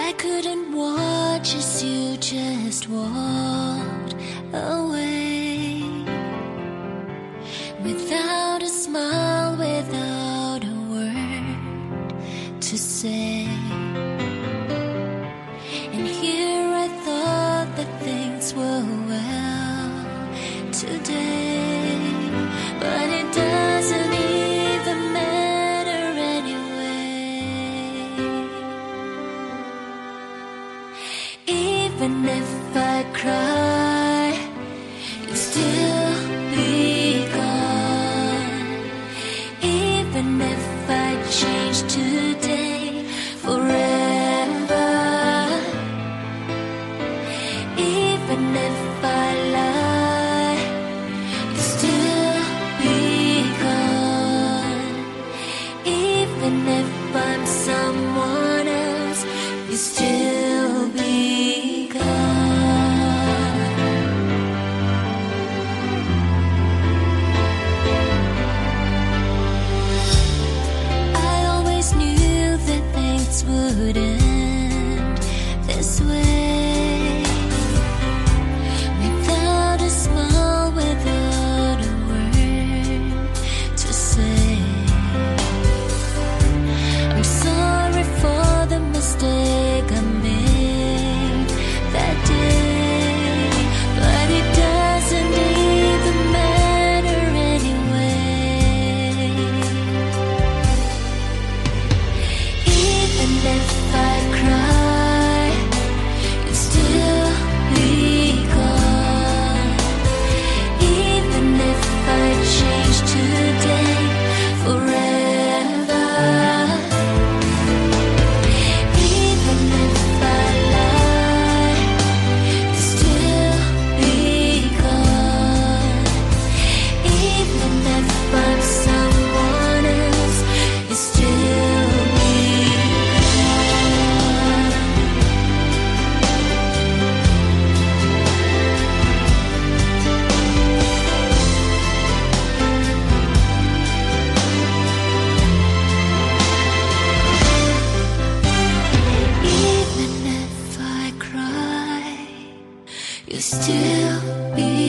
I couldn't watch as you just walked away, without a smile, without a word to say. And here I thought that things were well today, but it doesn't even matter anyway. Even if I cry, you'll still be gone. Even if I change today, forever. Even if I lie, you'll still be gone. Even if I'm someone else, you'll still be gone. I always knew that things would end this way, without a smile, without a word to say. I'm sorry for the mistake I made that day, but it doesn't even matter anyway. Even if I cry, you'll still be gone. Even if I change today, forever. Even if I lie, you'll still be gone. Even if I'm someone else, you'll still be gone. Even if I cry, you'll still be